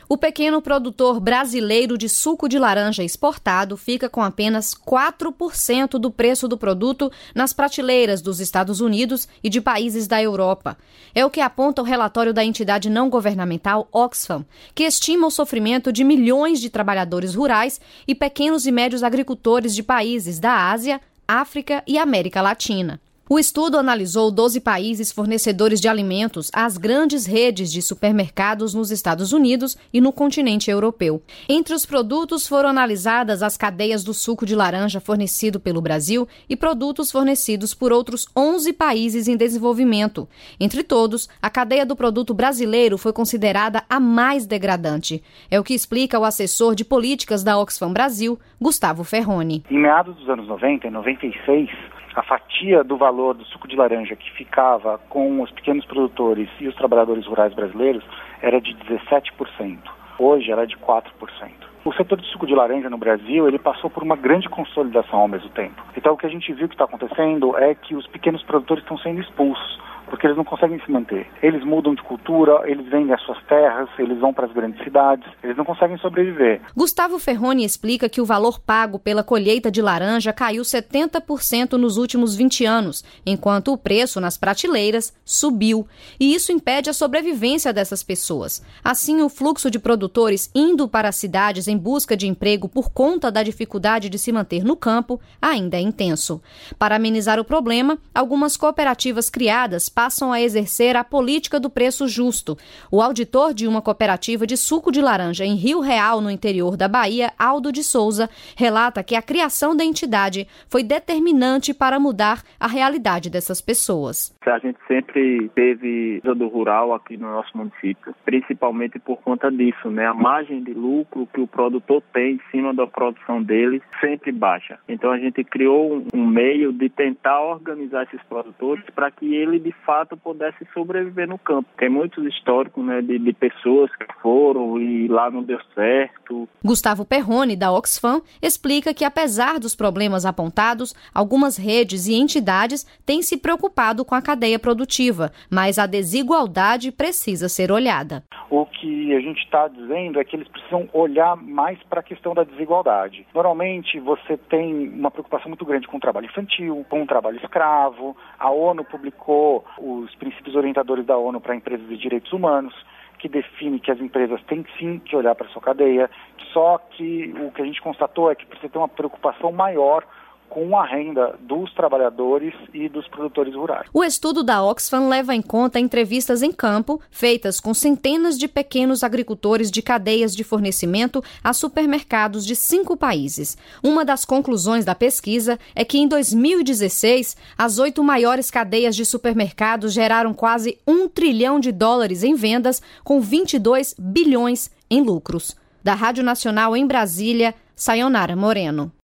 O pequeno produtor brasileiro de suco de laranja exportado fica com apenas 4% do preço do produto nas prateleiras dos Estados Unidos e de países da Europa. É o que aponta o relatório da entidade não governamental Oxfam, que estima o sofrimento de milhões de trabalhadores rurais e pequenos e médios agricultores de países da Ásia, África e América Latina. O estudo analisou 12 países fornecedores de alimentos às grandes redes de supermercados nos Estados Unidos e no continente europeu. Entre os produtos foram analisadas as cadeias do suco de laranja fornecido pelo Brasil e produtos fornecidos por outros 11 países em desenvolvimento. Entre todos, a cadeia do produto brasileiro foi considerada a mais degradante. É o que explica o assessor de políticas da Oxfam Brasil, Gustavo Ferroni. Em meados dos anos 90, em 96, a fatia do valor do suco de laranja que ficava com os pequenos produtores e os trabalhadores rurais brasileiros era de 17%. Hoje ela é de 4%. O setor de suco de laranja no Brasil, ele passou por uma grande consolidação ao mesmo tempo. Então o que a gente viu que está acontecendo é que os pequenos produtores estão sendo expulsos, porque eles não conseguem se manter. Eles mudam de cultura, eles vendem as suas terras, eles vão para as grandes cidades, eles não conseguem sobreviver. Gustavo Ferroni explica que o valor pago pela colheita de laranja caiu 70% nos últimos 20 anos, enquanto o preço nas prateleiras subiu. E isso impede a sobrevivência dessas pessoas. Assim, o fluxo de produtores indo para as cidades em busca de emprego por conta da dificuldade de se manter no campo ainda é intenso. Para amenizar o problema, algumas cooperativas criadas passam a exercer a política do preço justo. O auditor de uma cooperativa de suco de laranja em Rio Real, no interior da Bahia, Aldo de Souza, relata que a criação da entidade foi determinante para mudar a realidade dessas pessoas. A gente sempre teve do rural aqui no nosso município, principalmente por conta disso, né? A margem de lucro que o produtor tem em cima da produção dele sempre baixa. Então a gente criou um meio de tentar organizar esses produtores para que ele de fato pudesse sobreviver no campo. Tem muitos históricos, né, de pessoas que foram e lá não deu certo. Gustavo Ferroni, da Oxfam, explica que apesar dos problemas apontados, algumas redes e entidades têm se preocupado com a cadeia produtiva, mas a desigualdade precisa ser olhada. O que a gente está dizendo é que eles precisam olhar mais para a questão da desigualdade. Normalmente você tem uma preocupação muito grande com o trabalho infantil, com o trabalho escravo. A ONU publicou os princípios orientadores da ONU para empresas e direitos humanos, que define que as empresas têm sim que olhar para a sua cadeia, só que o que a gente constatou é que precisa ter uma preocupação maior com a renda dos trabalhadores e dos produtores rurais. O estudo da Oxfam leva em conta entrevistas em campo, feitas com centenas de pequenos agricultores de cadeias de fornecimento a supermercados de 5 países. Uma das conclusões da pesquisa é que em 2016, as 8 maiores cadeias de supermercados geraram quase $1 trilhão em vendas, com 22 bilhões em lucros. Da Rádio Nacional em Brasília, Sayonara Moreno.